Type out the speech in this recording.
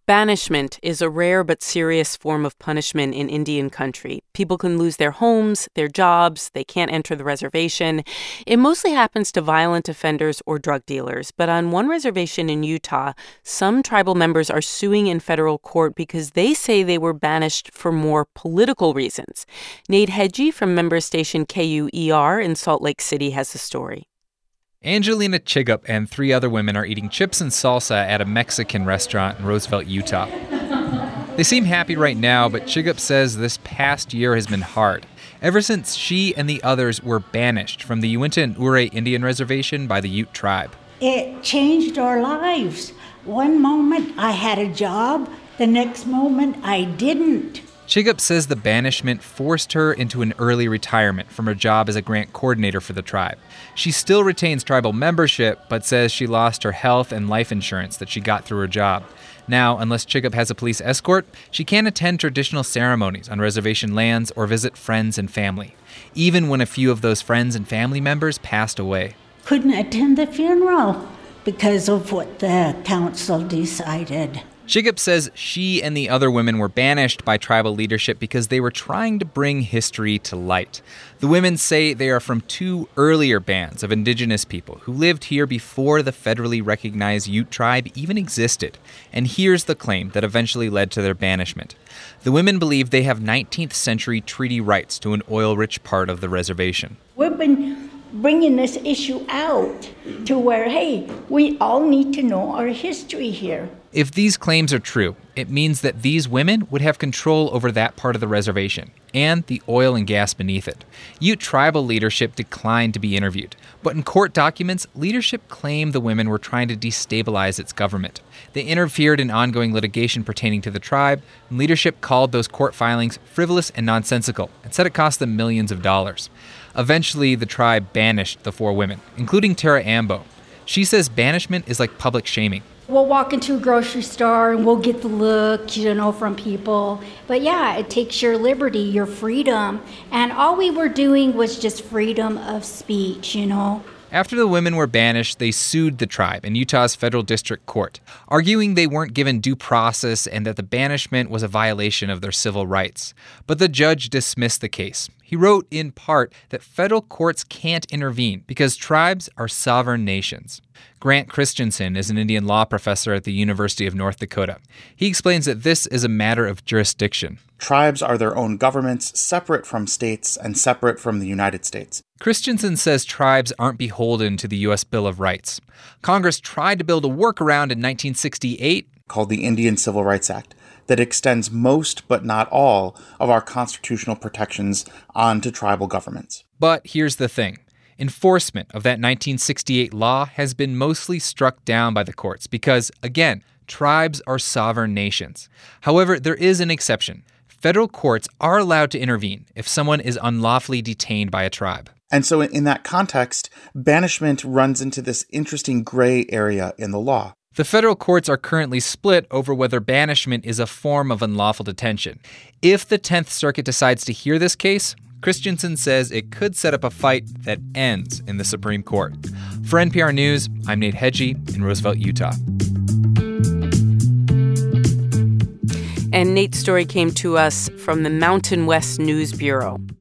Banishment is a rare but serious form of punishment in Indian country. People can lose their homes, their jobs, they can't enter the reservation. It mostly happens to violent offenders or drug dealers. But on one reservation in Utah, some tribal members are suing in federal court because they say they were banished for more political reasons. Nate Hedgie from member station KUER in Salt Lake City has the story. Angelina Chigup and 3 other women are eating chips and salsa at a Mexican restaurant in Roosevelt, Utah. They seem happy right now, but Chigup says this past year has been hard, ever since she and the others were banished from the Uinta and Ouray Indian Reservation by the Ute tribe. It changed our lives. One moment I had a job, the next moment I didn't. Chigup says the banishment forced her into an early retirement from her job as a grant coordinator for the tribe. She still retains tribal membership, but says she lost her health and life insurance that she got through her job. Now, unless Chigup has a police escort, she can't attend traditional ceremonies on reservation lands or visit friends and family, even when a few of those friends and family members passed away. Couldn't attend the funeral because of what the council decided. Chigup says she and the other women were banished by tribal leadership because they were trying to bring history to light. The women say they are from 2 earlier bands of indigenous people who lived here before the federally recognized Ute tribe even existed. And here's the claim that eventually led to their banishment. The women believe they have 19th century treaty rights to an oil-rich part of the reservation. We've been bringing this issue out to where, hey, we all need to know our history here. If these claims are true, it means that these women would have control over that part of the reservation and the oil and gas beneath it. Ute tribal leadership declined to be interviewed, but in court documents, leadership claimed the women were trying to destabilize its government. They interfered in ongoing litigation pertaining to the tribe, and leadership called those court filings frivolous and nonsensical and said it cost them millions of dollars. Eventually, the tribe banished the 4 women, including Tara Ambo. She says banishment is like public shaming. We'll walk into a grocery store and we'll get the look, from people. But yeah, it takes your liberty, your freedom. And all we were doing was just freedom of speech, After the women were banished, they sued the tribe in Utah's federal district court, arguing they weren't given due process and that the banishment was a violation of their civil rights. But the judge dismissed the case. He wrote, in part, that federal courts can't intervene because tribes are sovereign nations. Grant Christensen is an Indian law professor at the University of North Dakota. He explains that this is a matter of jurisdiction. Tribes are their own governments, separate from states and separate from the United States. Christensen says tribes aren't beholden to the U.S. Bill of Rights. Congress tried to build a workaround in 1968 called the Indian Civil Rights Act that extends most but not all of our constitutional protections onto tribal governments. But here's the thing. Enforcement of that 1968 law has been mostly struck down by the courts because, again, tribes are sovereign nations. However, there is an exception. Federal courts are allowed to intervene if someone is unlawfully detained by a tribe. And so in that context, banishment runs into this interesting gray area in the law. The federal courts are currently split over whether banishment is a form of unlawful detention. If the 10th Circuit decides to hear this case, Christensen says it could set up a fight that ends in the Supreme Court. For NPR News, I'm Nate Hedgie in Roosevelt, Utah. And Nate's story came to us from the Mountain West News Bureau.